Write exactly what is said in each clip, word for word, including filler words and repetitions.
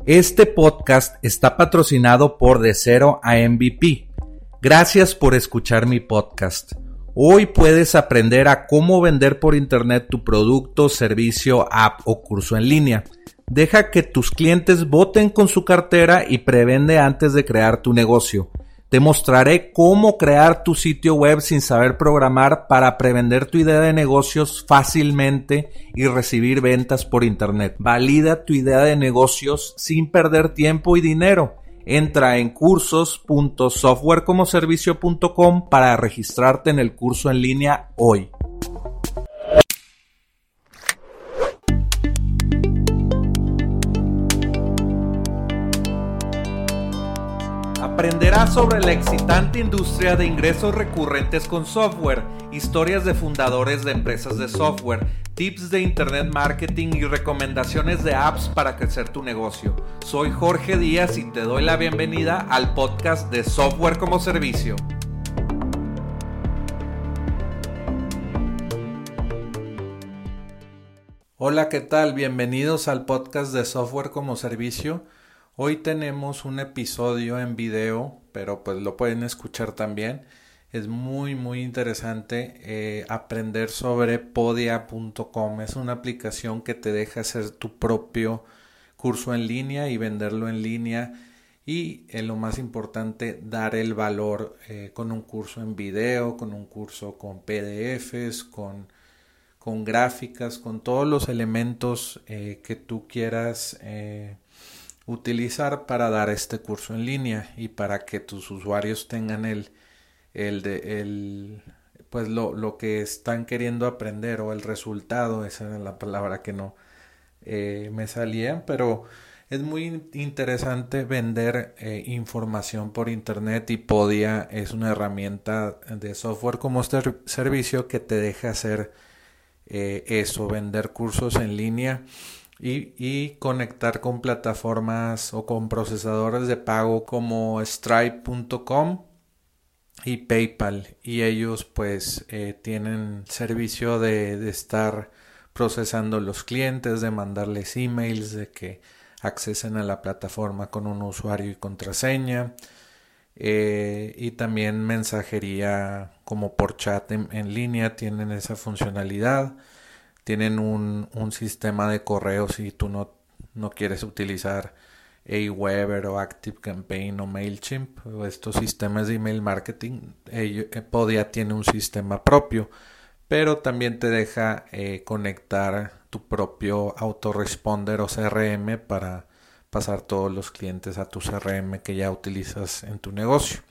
Este podcast está patrocinado por De Cero a M V P. Gracias por escuchar mi podcast. Hoy puedes aprender a cómo vender por internet tu producto, servicio, app o curso en línea. Deja que tus clientes voten con su cartera y prevende antes de crear tu negocio. Te mostraré cómo crear tu sitio web sin saber programar para prevender tu idea de negocios fácilmente y recibir ventas por internet. Valida tu idea de negocios sin perder tiempo y dinero. Entra en cursos punto software como servicio punto com para registrarte en el curso en línea hoy. Aprenderás sobre la excitante industria de ingresos recurrentes con software, historias de fundadores de empresas de software, tips de internet marketing y recomendaciones de apps para crecer tu negocio. Soy Jorge Díaz y te doy la bienvenida al podcast de Software como Servicio. Hola, ¿qué tal? Bienvenidos al podcast de Software como Servicio. Hoy tenemos un episodio en video, pero pues lo pueden escuchar también. Es muy muy interesante eh, aprender sobre podia punto com. Es una aplicación que te deja hacer tu propio curso en línea y venderlo en línea. Y eh, lo más importante, dar el valor eh, con un curso en video, con un curso con P D Efes, con, con gráficas, con todos los elementos eh, que tú quieras eh, utilizar para dar este curso en línea y para que tus usuarios tengan el, el, de, el pues lo, lo que están queriendo aprender o el resultado. Esa era la palabra que no eh, me salía, pero es muy interesante vender eh, información por internet y Podia es una herramienta de software como este servicio que te deja hacer eh, eso, vender cursos en línea. Y, y conectar con plataformas o con procesadores de pago como stripe punto com y PayPal, y ellos pues eh, tienen servicio de, de estar procesando los clientes, de mandarles emails, de que accesen a la plataforma con un usuario y contraseña, eh, y también mensajería como por chat en, en línea, tienen esa funcionalidad. Tienen un, un sistema de correo si tú no, no quieres utilizar Aweber o ActiveCampaign o MailChimp o estos sistemas de email marketing. Ello, Podia tiene un sistema propio, pero también te deja eh, conectar tu propio autoresponder o C R M para pasar todos los clientes a tu C R M que ya utilizas en tu negocio.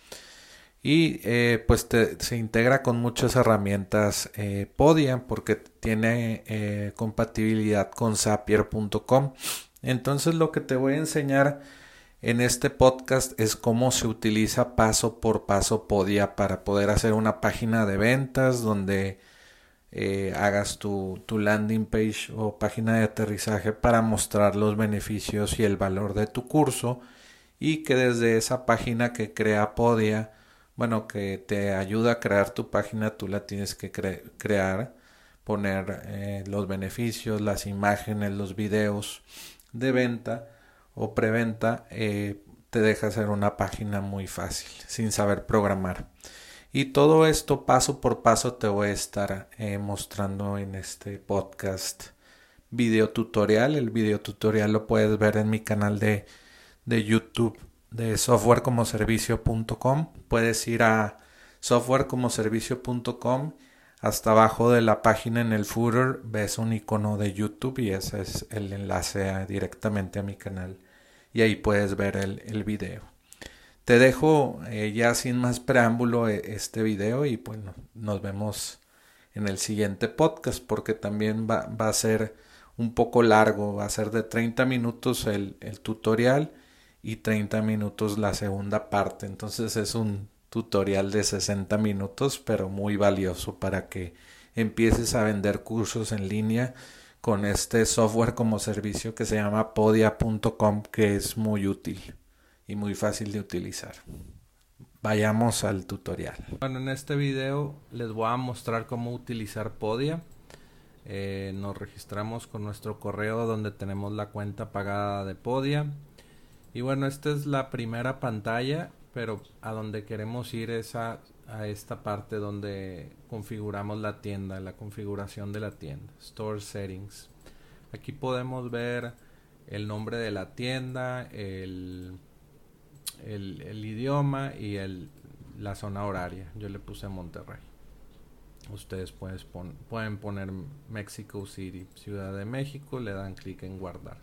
Y eh, pues te, se integra con muchas herramientas eh, Podia porque tiene eh, compatibilidad con Zapier punto com. Entonces lo que te voy a enseñar en este podcast es cómo se utiliza paso por paso Podia para poder hacer una página de ventas donde eh, hagas tu, tu landing page o página de aterrizaje para mostrar los beneficios y el valor de tu curso, y que desde esa página que crea Podia, bueno, que te ayuda a crear tu página, tú la tienes que cre- crear, poner eh, los beneficios, las imágenes, los videos de venta o preventa, eh, te deja hacer una página muy fácil, sin saber programar. Y todo esto paso por paso te voy a estar eh, mostrando en este podcast video tutorial. El video tutorial lo puedes ver en mi canal de, de YouTube de software como servicio punto com. Puedes ir a software como servicio punto com, hasta abajo de la página en el footer ves un icono de YouTube y ese es el enlace a, directamente a mi canal, y ahí puedes ver el, el video. Te dejo eh, ya sin más preámbulo este video y bueno, nos vemos en el siguiente podcast porque también va, va a ser un poco largo, va a ser de treinta minutos el, el tutorial y treinta minutos la segunda parte. Entonces es un tutorial de sesenta minutos, pero muy valioso para que empieces a vender cursos en línea con este software como servicio que se llama podia punto com, que es muy útil y muy fácil de utilizar. Vayamos al tutorial. Bueno, en este video les voy a mostrar cómo utilizar Podia. Eh, nos registramos con nuestro correo donde tenemos la cuenta pagada de Podia. Y bueno, esta es la primera pantalla, pero a donde queremos ir es a, a esta parte donde configuramos la tienda, la configuración de la tienda, Store Settings. Aquí podemos ver el nombre de la tienda, el, el, el idioma y el, la zona horaria. Yo le puse Monterrey. Ustedes pueden, pon, pueden poner Mexico City, Ciudad de México, le dan clic en guardar.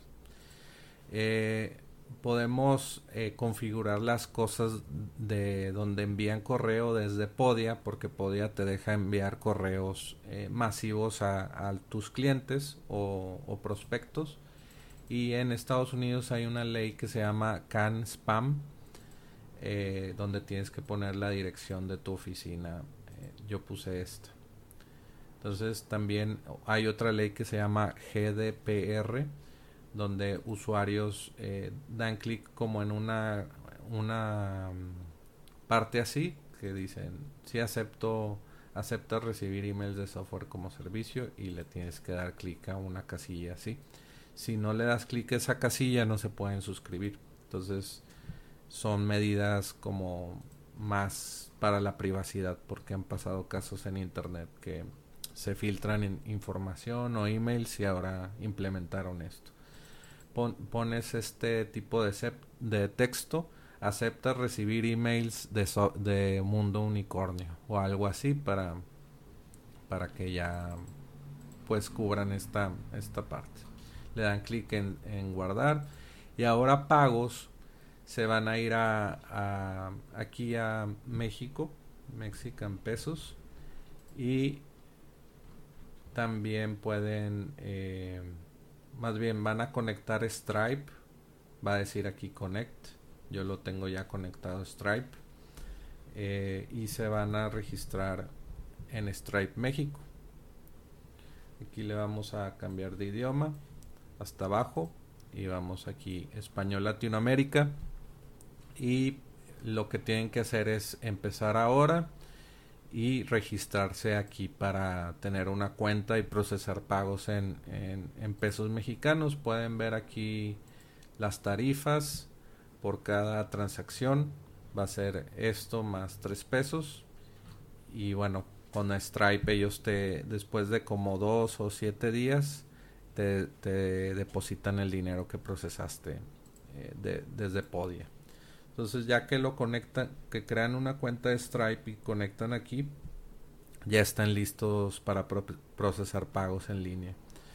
Eh, podemos eh, configurar las cosas de donde envían correo desde Podia, porque Podia te deja enviar correos eh, masivos a, a tus clientes o, o prospectos. Y en Estados Unidos hay una ley que se llama Can Spam, eh, donde tienes que poner la dirección de tu oficina. Eh, yo puse esta. Entonces también hay otra ley que se llama G D P R, donde usuarios eh, dan clic como en una una parte así que dicen si acepto acepta recibir emails de software como servicio, y le tienes que dar clic a una casilla así. Si no le das clic a esa casilla no se pueden suscribir. Entonces son medidas como más para la privacidad, porque han pasado casos en internet que se filtran en información o emails y ahora implementaron esto. Pon, pones este tipo de, sep, de texto, acepta recibir emails de, so, de Mundo Unicornio o algo así para, para que ya pues cubran esta, esta parte. Le dan clic en, en guardar, y ahora pagos se van a ir a, a aquí a México, Mexican Pesos, y también pueden eh, más bien van a conectar Stripe. Va a decir aquí Connect. Yo lo tengo ya conectado a Stripe. Eh, y se van a registrar en Stripe México. Aquí le vamos a cambiar de idioma hasta abajo. Y vamos aquí Español Latinoamérica. Y lo que tienen que hacer es empezar ahora y registrarse aquí para tener una cuenta y procesar pagos en, en, en pesos mexicanos. Pueden ver aquí las tarifas por cada transacción. Va a ser esto más tres pesos. Y bueno, con Stripe ellos te, después de como dos o siete días, te, te depositan el dinero que procesaste eh, de, desde Podia. Entonces ya que lo conectan, que crean una cuenta de Stripe y conectan aquí, ya están listos para pro procesar pagos en línea.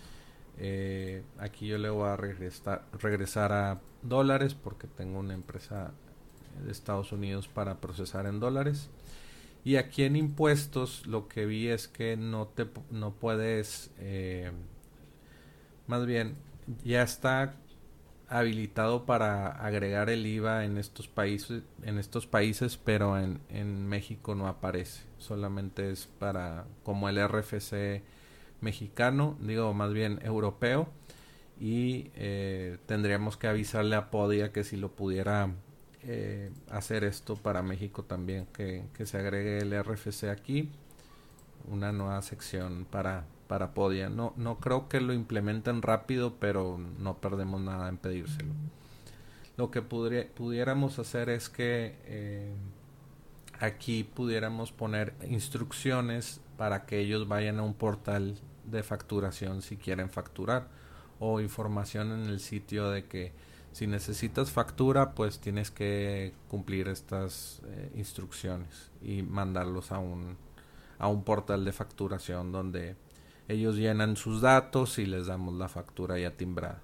Eh, aquí yo le voy a regresar, regresar a dólares porque tengo una empresa de Estados Unidos para procesar en dólares. Y aquí en impuestos lo que vi es que no te no puedes, eh, más bien ya está habilitado para agregar el I V A en estos países, en estos países, pero en, en México no aparece. Solamente es para como el R F C mexicano, digo más bien europeo, y eh, tendríamos que avisarle a Podia que si lo pudiera eh, hacer esto para México también, que, que se agregue el R F C aquí, una nueva sección para para Podia. No, no creo que lo implementen rápido, pero no perdemos nada en pedírselo. Lo que pudri pudiéramos hacer es que eh, aquí pudiéramos poner instrucciones para que ellos vayan a un portal de facturación si quieren facturar, o información en el sitio de que si necesitas factura pues tienes que cumplir estas eh, instrucciones y mandarlos a un, a un portal de facturación donde ellos llenan sus datos y les damos la factura ya timbrada.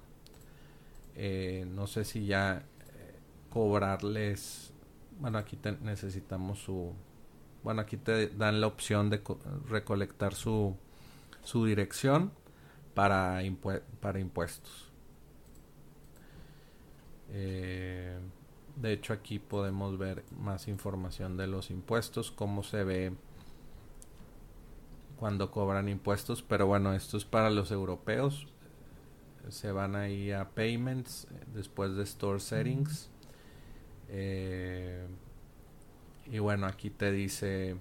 Eh, no sé si ya eh, cobrarles. Bueno, aquí te, necesitamos su. Bueno, aquí te dan la opción de recolectar su, su dirección para, impue para impuestos. Eh, de hecho, aquí podemos ver más información de los impuestos, cómo se ve cuando cobran impuestos, pero bueno, esto es para los europeos. Se van ahí a Payments, después de Store Settings, eh, y bueno, aquí te dice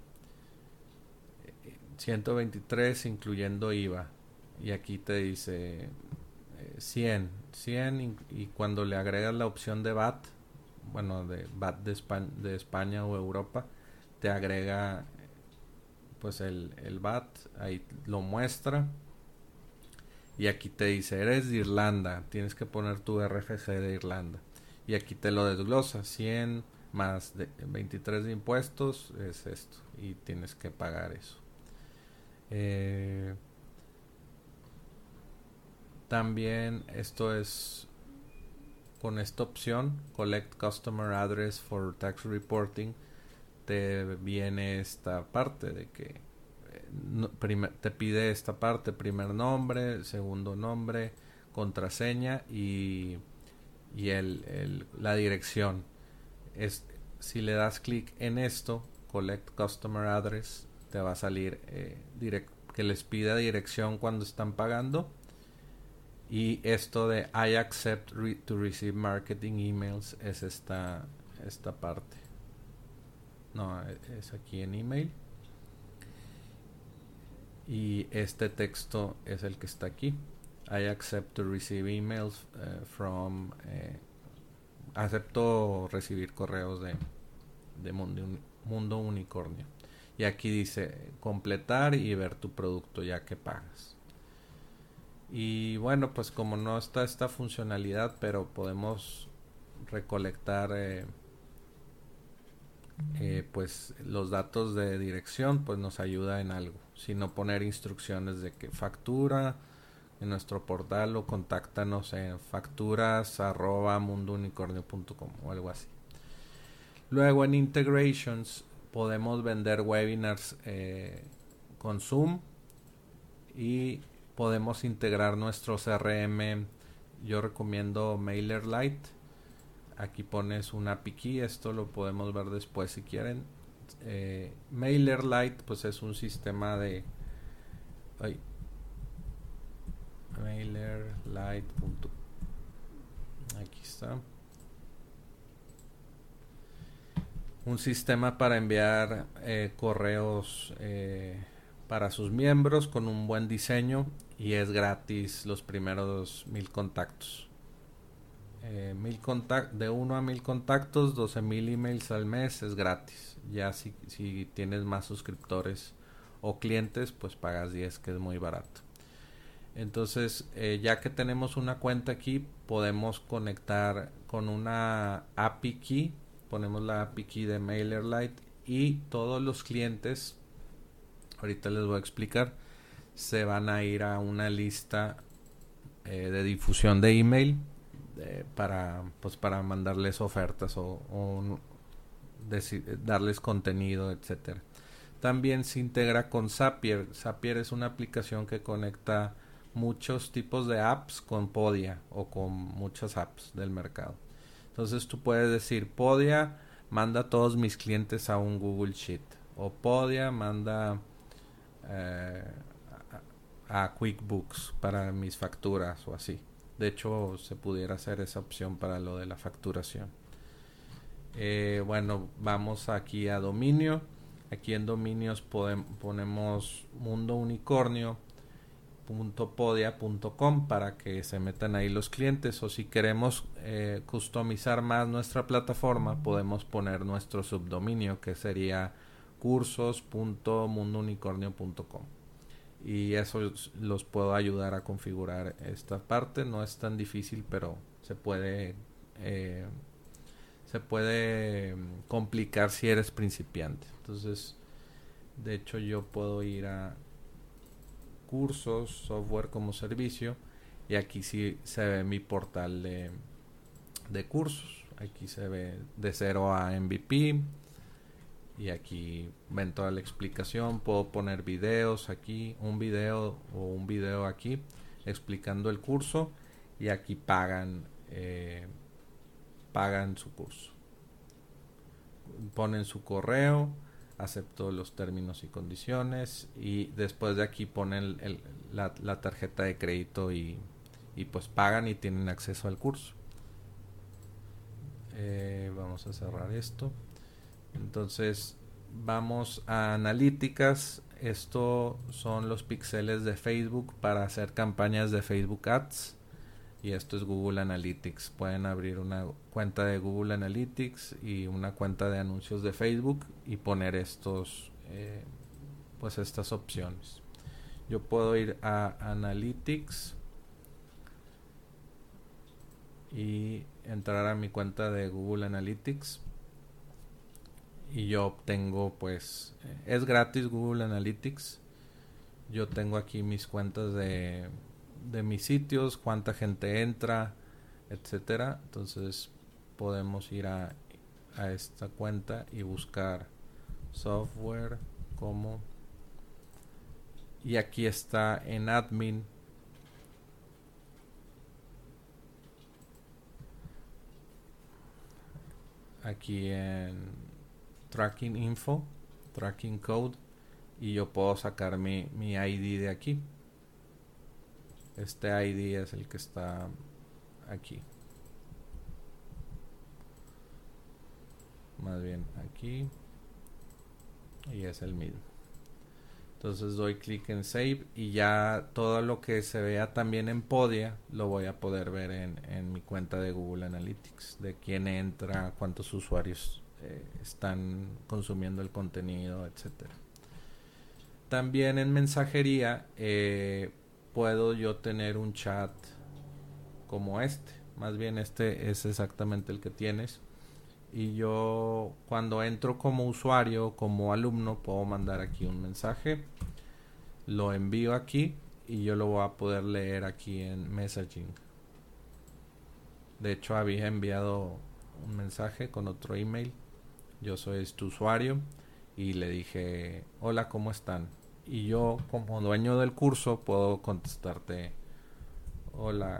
ciento veintitrés incluyendo I V A, y aquí te dice eh, cien, cien y, y cuando le agregas la opción de V A T, bueno, de V A T de España, de España o Europa, te agrega pues el, el V A T, ahí lo muestra y aquí te dice eres de Irlanda, tienes que poner tu R F C de Irlanda y aquí te lo desglosa, cien más de veintitrés de impuestos es esto y tienes que pagar eso. Eh, también esto es con esta opción Collect Customer Address for Tax Reporting, te viene esta parte de que eh, no, primer, te pide esta parte, primer nombre, segundo nombre, contraseña y, y el, el, la dirección. Es, si le das clic en esto, Collect Customer Address, te va a salir eh, direct, que les pida dirección cuando están pagando. Y esto de I accept re to receive marketing emails es esta, esta parte. No, es aquí en email. Y este texto es el que está aquí. I accept to receive emails uh, from... Eh, acepto recibir correos de, de mundo, mundo Unicornio. Y aquí dice completar y ver tu producto ya que pagas. Y bueno, pues como no está esta funcionalidad, pero podemos recolectar eh, eh, pues los datos de dirección, pues nos ayuda en algo. Si no poner instrucciones de que factura en nuestro portal o contáctanos en facturas arroba mundounicornio punto com o algo así. Luego en integrations podemos vender webinars eh, con Zoom y podemos integrar nuestro C R M. Yo recomiendo MailerLite. Aquí pones una A P I key. Esto lo podemos ver después si quieren. Eh, MailerLite pues es un sistema de... Ay, MailerLite. Aquí está. Un sistema para enviar eh, correos eh, para sus miembros con un buen diseño y es gratis los primeros mil contactos. Eh, mil contact de uno a mil contactos, doce mil emails al mes es gratis. Ya si, si tienes más suscriptores o clientes, pues pagas diez, que es muy barato. Entonces, eh, ya que tenemos una cuenta aquí, podemos conectar con una A P I key. Ponemos la A P I key de MailerLite y todos los clientes, ahorita les voy a explicar, se van a ir a una lista eh, de difusión de email eh, para, pues, para mandarles ofertas o, o darles contenido, etcétera. También se integra con Zapier. Zapier es una aplicación que conecta muchos tipos de apps con Podia o con muchas apps del mercado. Entonces tú puedes decir Podia manda a todos mis clientes a un Google Sheet o Podia manda eh, a, a QuickBooks para mis facturas o así. De hecho se pudiera hacer esa opción para lo de la facturación. Eh, bueno, vamos aquí a dominio. Aquí en dominios podemos, ponemos mundo unicornio punto podia punto com para que se metan ahí los clientes, o si queremos eh, customizar más nuestra plataforma podemos poner nuestro subdominio que sería cursos punto mundo unicornio punto com y eso los puedo ayudar a configurar esta parte. No es tan difícil, pero se puede eh, se puede complicar si eres principiante. Entonces, de hecho yo puedo ir a cursos, software como servicio, y aquí sí se ve mi portal de, de cursos. Aquí se ve de cero a M V P y aquí ven toda la explicación. Puedo poner videos aquí, un video o un video aquí explicando el curso, y aquí pagan eh, pagan su curso, ponen su correo, acepto los términos y condiciones, y después de aquí ponen el, el, la, la tarjeta de crédito y, y pues pagan y tienen acceso al curso. Eh, vamos a cerrar esto. Entonces vamos a analíticas. Esto son los píxeles de Facebook para hacer campañas de Facebook Ads y esto es Google Analytics. Pueden abrir una cuenta de Google Analytics y una cuenta de anuncios de Facebook y poner estos eh, pues estas opciones. Yo puedo ir a Analytics y entrar a mi cuenta de Google Analytics y yo obtengo, pues es gratis Google Analytics. Yo tengo aquí mis cuentas de, de mis sitios, cuánta gente entra, etcétera. Entonces podemos ir a, a esta cuenta y buscar software como, y aquí está en admin. Aquí en tracking info, tracking code, y yo puedo sacar mi, mi I D de aquí. Este I D es el que está aquí, más bien aquí, y es el mismo. Entonces doy clic en Save y ya todo lo que se vea también en Podia lo voy a poder ver en, en mi cuenta de Google Analytics, de quién entra, cuántos usuarios eh, están consumiendo el contenido, etcétera. También en mensajería eh, puedo yo tener un chat como este, más bien este es exactamente el que tienes. Y yo cuando entro como usuario, como alumno, puedo mandar aquí un mensaje, lo envío aquí y yo lo voy a poder leer aquí en messaging. De hecho había enviado un mensaje con otro email, yo soy tu usuario, y le dije hola, ¿cómo están? Y yo como dueño del curso puedo contestarte hola,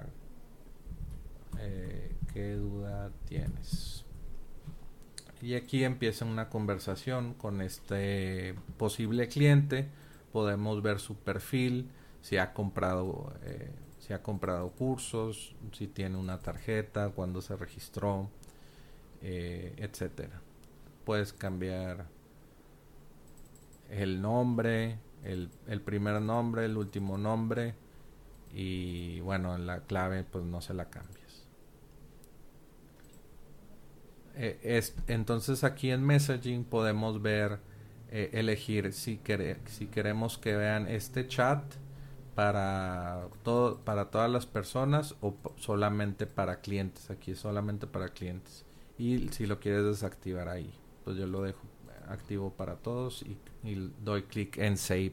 eh, ¿qué duda tienes? Y aquí empieza una conversación con este posible cliente. Podemos ver su perfil, si ha comprado eh, si ha comprado cursos, si tiene una tarjeta, cuándo se registró, eh, etcétera. Puedes cambiar el nombre, el, el primer nombre, el último nombre, y bueno, la clave pues no se la cambias. Eh, es, entonces aquí en messaging podemos ver, eh, elegir si, quere, si queremos que vean este chat para todo, para todas las personas, o solamente para clientes. Aquí es solamente para clientes, y si lo quieres desactivar ahí, pues yo lo dejo activo para todos y, y doy clic en save.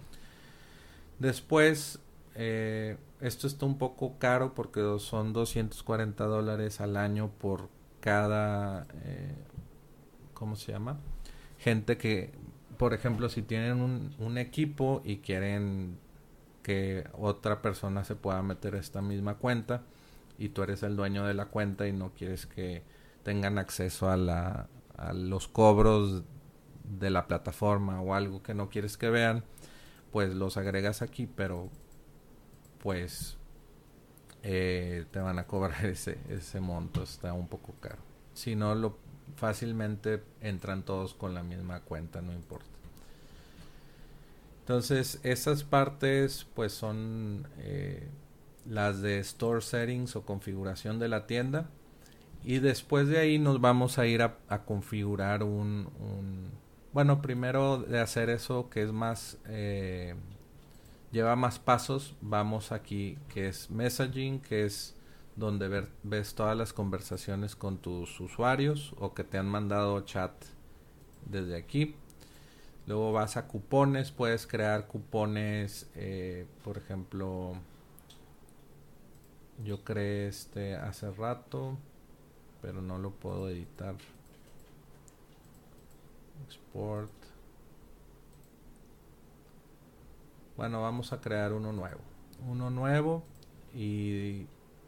Después eh, esto está un poco caro porque son doscientos cuarenta dólares al año por cada eh, ¿cómo se llama? Gente que, por ejemplo, si tienen un, un equipo y quieren que otra persona se pueda meter a esta misma cuenta y tú eres el dueño de la cuenta y no quieres que tengan acceso a la a los cobros de la plataforma o algo que no quieres que vean, pues los agregas aquí, pero pues eh, te van a cobrar ese, ese monto, está un poco caro. Si no, lo fácilmente entran todos con la misma cuenta, no importa. Entonces esas partes pues son eh, las de Store Settings o configuración de la tienda, y después de ahí nos vamos a ir a, a configurar un, un bueno, primero de hacer eso que es más eh, lleva más pasos, vamos aquí que es messaging, que es donde ver, ves todas las conversaciones con tus usuarios o que te han mandado chat desde aquí. Luego vas a cupones, puedes crear cupones, eh, por ejemplo, yo creé este hace rato, pero no lo puedo editar. Export. Bueno, vamos a crear uno nuevo. Uno nuevo y...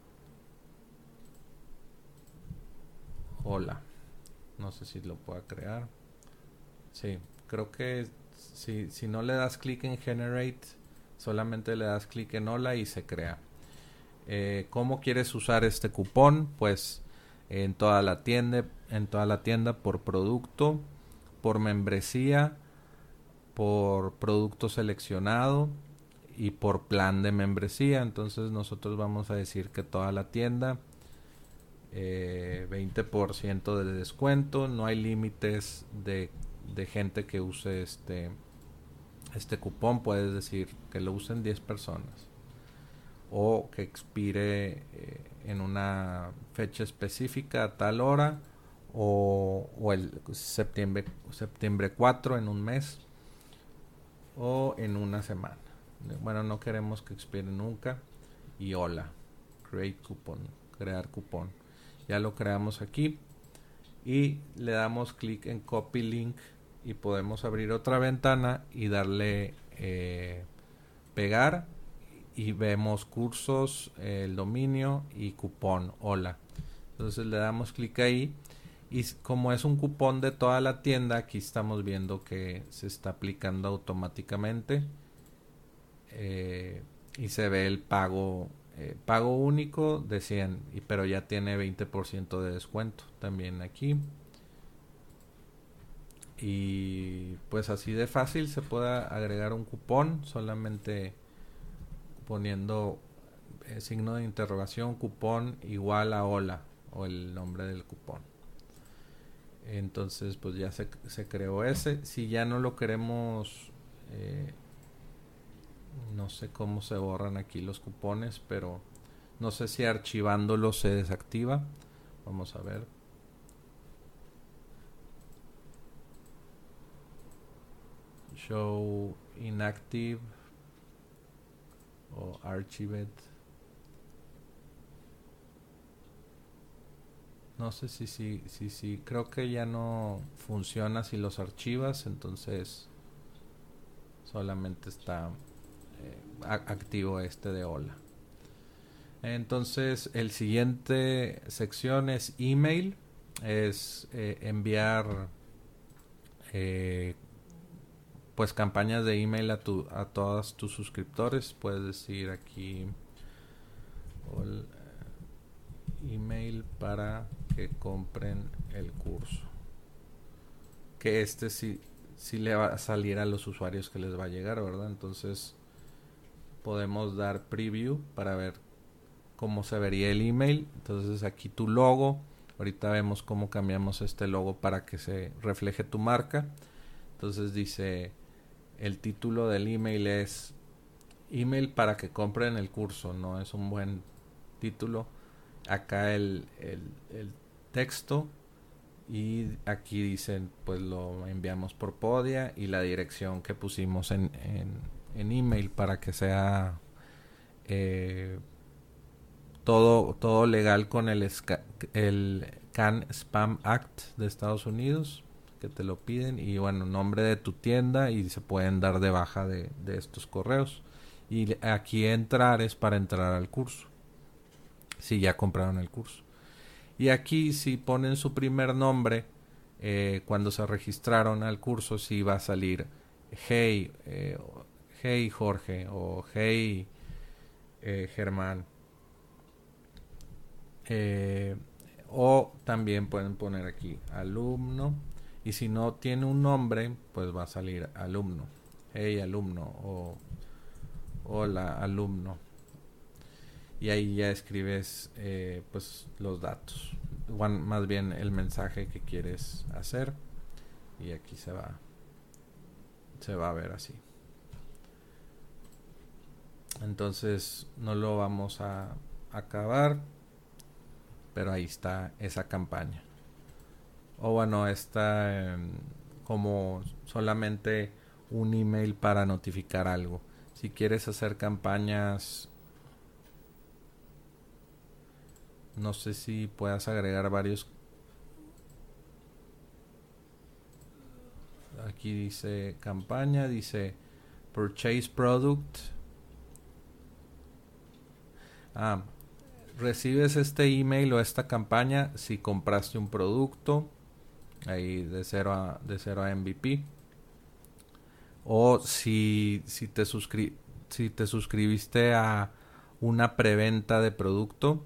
Hola. No sé si lo puedo crear. Sí, creo que si, si no le das clic en Generate, solamente le das clic en Hola y se crea. Eh, ¿Cómo quieres usar este cupón? Pues en toda la tienda, en toda la tienda por producto, por membresía, por producto seleccionado y por plan de membresía. Entonces nosotros vamos a decir que toda la tienda, eh, veinte por ciento de descuento, no hay límites de, de gente que use este, este cupón. Puedes decir que lo usen diez personas o que expire eh, en una fecha específica a tal hora, o, o el septiembre, septiembre cuatro en un mes o en una semana. Bueno, no queremos que expire nunca. Y hola, create coupon, crear cupón. Ya lo creamos aquí y le damos clic en copy link y podemos abrir otra ventana y darle eh, pegar, y vemos cursos, eh, el dominio y cupón, hola. Entonces le damos clic ahí y como es un cupón de toda la tienda, aquí estamos viendo que se está aplicando automáticamente, eh, y se ve el pago, eh, pago único de cien, y, pero ya tiene veinte por ciento de descuento también aquí. Y pues así de fácil se puede agregar un cupón, solamente poniendo eh, signo de interrogación, cupón igual a hola, o el nombre del cupón. Entonces pues ya se, se creó ese. Si ya no lo queremos, eh, no sé cómo se borran aquí los cupones, pero no sé si archivándolo se desactiva. Vamos a ver. Show inactive o archived. No sé si sí, si, si, si, creo que ya no funciona si los archivas, entonces solamente está eh, activo este de hola. Entonces el siguiente sección es email, es eh, enviar eh, pues campañas de email a tu a todos tus suscriptores. Puedes decir aquí hola, email para que compren el curso, que este sí, sí le va a salir a los usuarios que les va a llegar, ¿verdad? Entonces podemos dar preview para ver cómo se vería el email. Entonces aquí tu logo, ahorita vemos cómo cambiamos este logo para que se refleje tu marca. Entonces dice, el título del email es email para que compren el curso, no es un buen título. Acá el, el, el texto, y aquí dicen pues lo enviamos por Podia, y la dirección que pusimos en, en, en email para que sea eh, todo, todo legal con el, el Can Spam Act de Estados Unidos, que te lo piden, y bueno, nombre de tu tienda, y se pueden dar de baja de, de estos correos. Y aquí entrar es para entrar al curso, si ya compraron el curso. Y aquí si ponen su primer nombre, eh, cuando se registraron al curso, sí va a salir hey, eh, hey Jorge, o hey eh, Germán. Eh, o también pueden poner aquí alumno, y si no tiene un nombre, pues va a salir alumno, hey alumno, o hola alumno, y ahí ya escribes eh, pues los datos, One, más bien el mensaje que quieres hacer, y aquí se va se va a ver así. Entonces no lo vamos a acabar, pero ahí está esa campaña. O bueno, está eh, como solamente un email para notificar algo. Si quieres hacer campañas, no sé si puedas agregar varios. Aquí dice campaña, dice purchase product. Ah, recibes este email o esta campaña si compraste un producto, ahí de cero a, de cero a M V P, o si, si, te suscri si te suscribiste a una preventa de producto.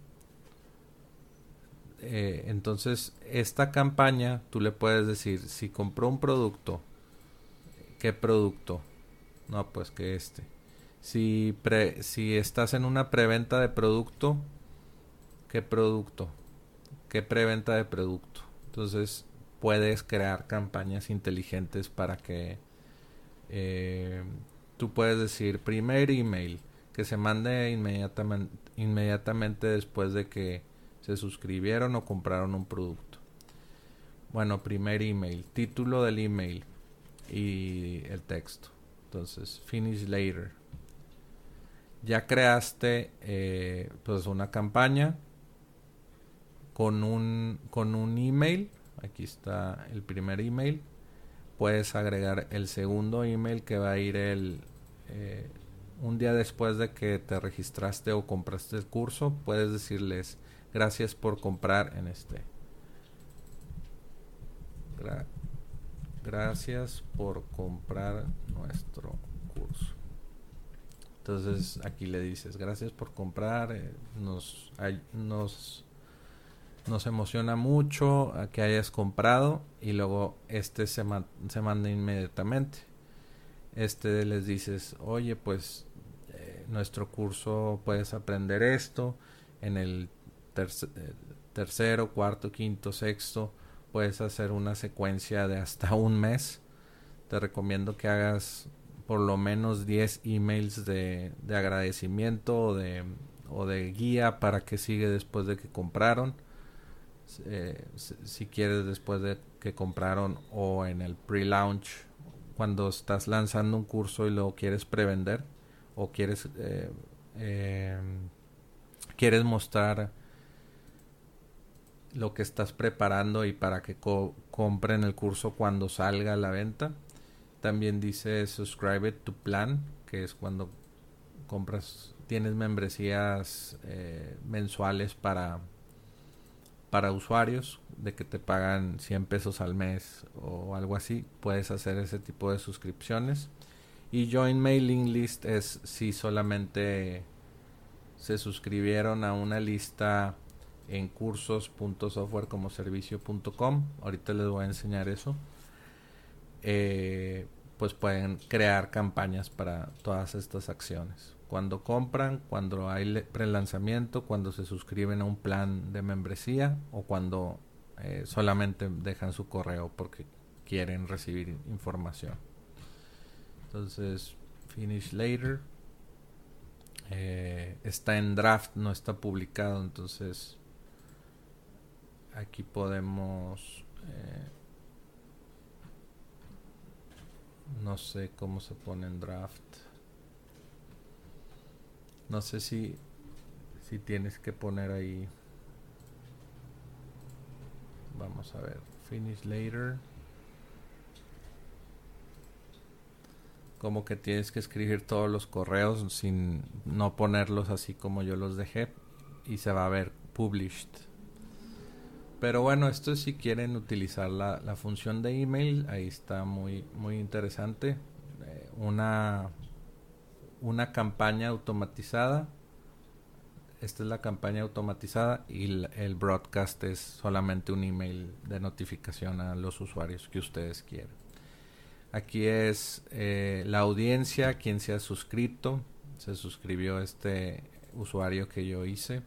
Eh, entonces esta campaña tú le puedes decir, si compró un producto, ¿qué producto? No, pues que este. Si, pre, si estás en una preventa de producto, ¿qué producto? ¿Qué preventa de producto? Entonces puedes crear campañas inteligentes para que eh, tú puedes decir primer email que se mande inmediatamente, inmediatamente después de que se suscribieron o compraron un producto. Bueno, primer email, título del email y el texto. Entonces, finish later. Ya creaste eh, pues una campaña con un con un email. Aquí está el primer email. Puedes agregar el segundo email que va a ir el eh, un día después de que te registraste o compraste el curso. Puedes decirles gracias por comprar en este. Gra gracias por comprar nuestro curso. Entonces aquí le dices gracias por comprar, eh, nos, hay, nos nos emociona mucho a que hayas comprado, y luego este se, man, se manda inmediatamente. Este les dices, oye, pues eh, nuestro curso puedes aprender esto en el tercer, tercero, cuarto, quinto, sexto. Puedes hacer una secuencia de hasta un mes. Te recomiendo que hagas por lo menos diez emails de, de agradecimiento o de, o de guía para que sigue después de que compraron. Eh, si quieres después de que compraron, o en el pre-launch cuando estás lanzando un curso y lo quieres prevender, o quieres eh, eh, quieres mostrar lo que estás preparando y para que co compren el curso cuando salga a la venta. También dice subscribe to plan, que es cuando compras, tienes membresías eh, mensuales para para usuarios, de que te pagan cien pesos al mes o algo así. Puedes hacer ese tipo de suscripciones. Y join mailing list es si solamente se suscribieron a una lista en cursos punto software como servicio punto com. Ahorita les voy a enseñar eso. Eh, pues pueden crear campañas para todas estas acciones. Cuando compran, cuando hay prelanzamiento, cuando se suscriben a un plan de membresía, o cuando eh, solamente dejan su correo porque quieren recibir información. Entonces, finish later. Eh, está en draft, no está publicado. Entonces, aquí podemos... Eh, no sé cómo se pone en draft. No sé si, si tienes que poner ahí. Vamos a ver. Finish later. Como que tienes que escribir todos los correos sin no ponerlos así como yo los dejé. Y se va a ver published. Pero bueno, esto si quieren utilizar la, la función de email. Ahí está muy, muy interesante. Eh, una... una campaña automatizada. Esta es la campaña automatizada, y el, el broadcast es solamente un email de notificación a los usuarios que ustedes quieran. Aquí es eh, la audiencia, quien se ha suscrito. Se suscribió este usuario que yo hice.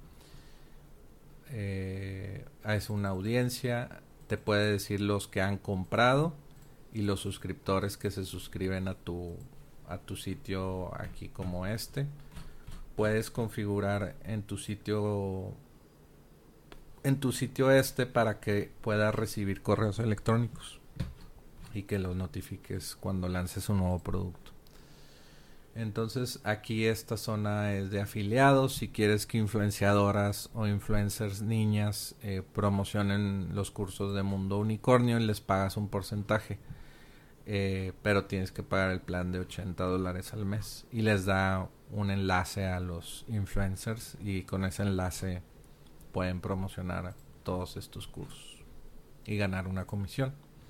Eh, es una audiencia. Te puede decir los que han comprado y los suscriptores que se suscriben a tu a tu sitio aquí como este. Puedes configurar en tu sitio en tu sitio este para que puedas recibir correos electrónicos y que los notifiques cuando lances un nuevo producto. Entonces aquí esta zona es de afiliados. Si quieres que influenciadoras o influencers niñas eh, promocionen los cursos de Mundo Unicornio, les pagas un porcentaje. Eh, pero tienes que pagar el plan de ochenta dólares al mes, y les da un enlace a los influencers, y con ese enlace pueden promocionar todos estos cursos y ganar una comisión.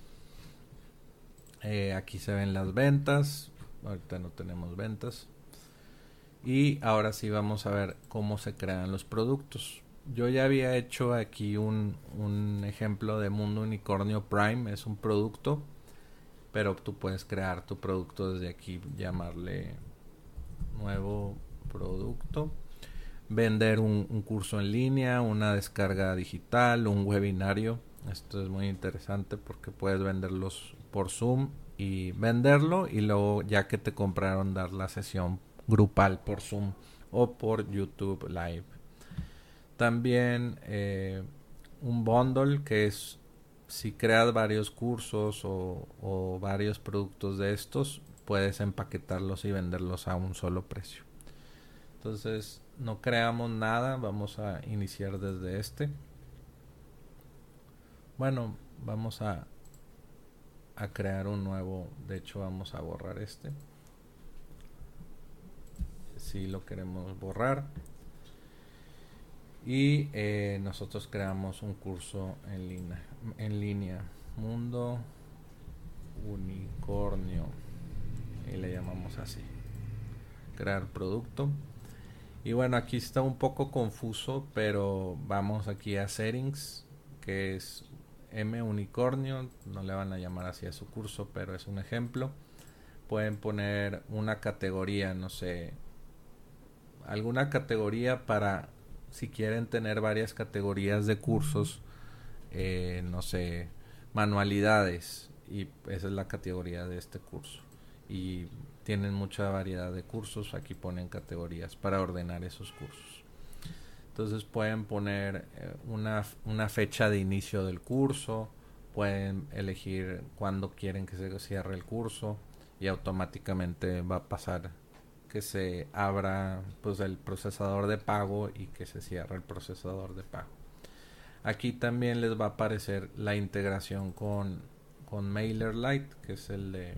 Eh, aquí se ven las ventas. Ahorita no tenemos ventas. Y ahora sí vamos a ver cómo se crean los productos. Yo ya había hecho aquí un, un ejemplo de Mundo Unicornio Prime. Es un producto, pero tú puedes crear tu producto desde aquí, llamarle nuevo producto. Vender un, un curso en línea, una descarga digital, un webinario. Esto es muy interesante porque puedes venderlos por Zoom y venderlo y luego ya que te compraron dar la sesión grupal por Zoom o por YouTube Live. También eh, un bundle, que es si creas varios cursos o, o varios productos de estos, puedes empaquetarlos y venderlos a un solo precio. Entonces no creamos nada, vamos a iniciar desde este. Bueno, vamos a, a crear un nuevo, de hecho vamos a borrar este. Si lo queremos borrar. Y eh, nosotros creamos un curso en línea, en línea, Mundo Unicornio, y le llamamos así, crear producto. Y bueno, aquí está un poco confuso, pero vamos aquí a settings, que es M Unicornio, no le van a llamar así a su curso, pero es un ejemplo. Pueden poner una categoría, no sé, alguna categoría para si quieren tener varias categorías de cursos, eh, no sé, manualidades, y esa es la categoría de este curso. Y tienen mucha variedad de cursos, aquí ponen categorías para ordenar esos cursos. Entonces pueden poner eh, una, una fecha de inicio del curso, pueden elegir cuándo quieren que se cierre el curso y automáticamente va a pasar que se abra pues el procesador de pago y que se cierre el procesador de pago. Aquí también les va a aparecer la integración con, con MailerLite, que es el de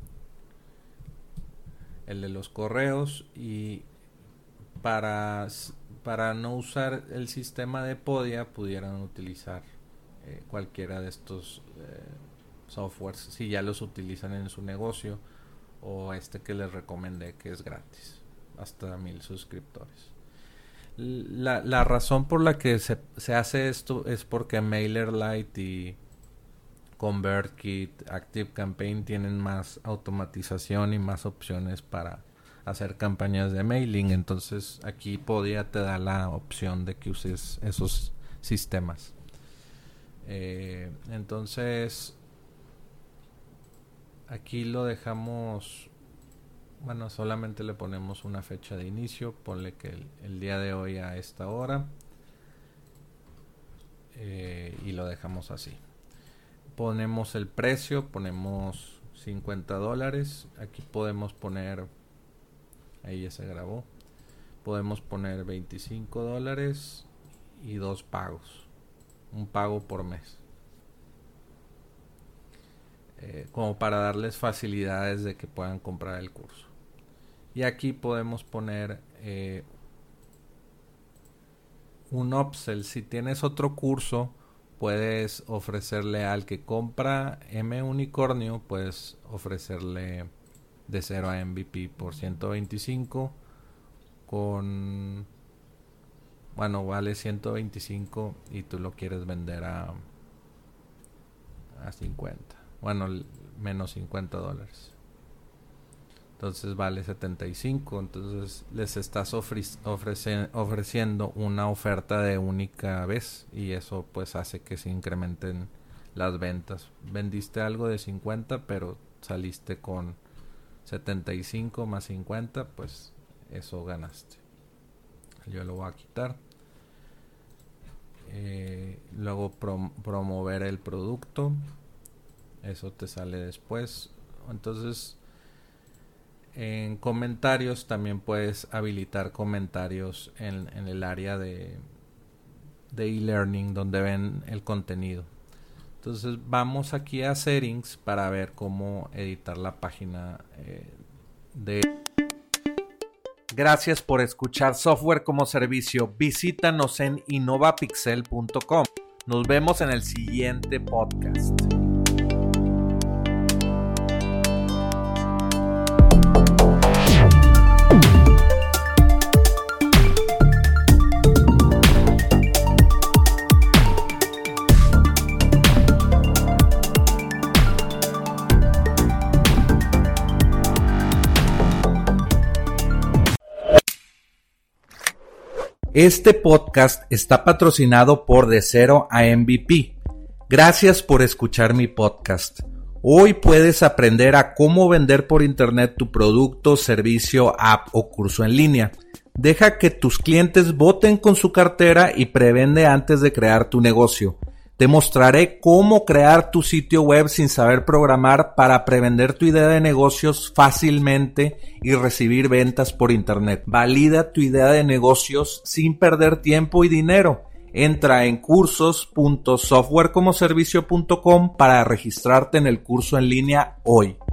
el de los correos, y para, para no usar el sistema de Podia pudieran utilizar eh, cualquiera de estos eh, softwares si ya los utilizan en su negocio, o este que les recomendé, que es gratis hasta mil suscriptores. La, la razón por la que se, se hace esto es porque MailerLite y ConvertKit, ActiveCampaign tienen más automatización y más opciones para hacer campañas de mailing. Entonces aquí Podia te da la opción de que uses esos sistemas. Eh, entonces aquí lo dejamos, bueno, solamente le ponemos una fecha de inicio, ponle que el, el día de hoy a esta hora, eh, y lo dejamos así. Ponemos el precio, ponemos cincuenta dólares, aquí podemos poner, ahí ya se grabó, podemos poner veinticinco dólares y dos pagos, un pago por mes. Eh, como para darles facilidades de que puedan comprar el curso. Y aquí podemos poner eh, un upsell. Si tienes otro curso, puedes ofrecerle al que compra M Unicornio, puedes ofrecerle de cero a M V P por ciento veinticinco con, bueno, vale ciento veinticinco y tú lo quieres vender a a cincuenta. Bueno, menos cincuenta dólares. Entonces vale setenta y cinco. Entonces les estás ofre- ofrece- ofreciendo una oferta de única vez. Y eso pues hace que se incrementen las ventas. Vendiste algo de cincuenta, pero saliste con setenta y cinco más cincuenta. Pues eso ganaste. Yo lo voy a quitar. Eh, luego prom- promover el producto. Eso te sale después. Entonces en comentarios también puedes habilitar comentarios en, en el área de de e-learning donde ven el contenido. Entonces vamos aquí a settings para ver cómo editar la página eh, de... Gracias por escuchar Software como Servicio. Visítanos en innovapixel punto com. Nos vemos en el siguiente podcast. Este podcast está patrocinado por De Cero a M V P. Gracias por escuchar mi podcast. Hoy puedes aprender a cómo vender por internet tu producto, servicio, app o curso en línea. Deja que tus clientes voten con su cartera y prevende antes de crear tu negocio. Te mostraré cómo crear tu sitio web sin saber programar para prevender tu idea de negocios fácilmente y recibir ventas por internet. Valida tu idea de negocios sin perder tiempo y dinero. Entra en cursos punto software como servicio punto com para registrarte en el curso en línea hoy.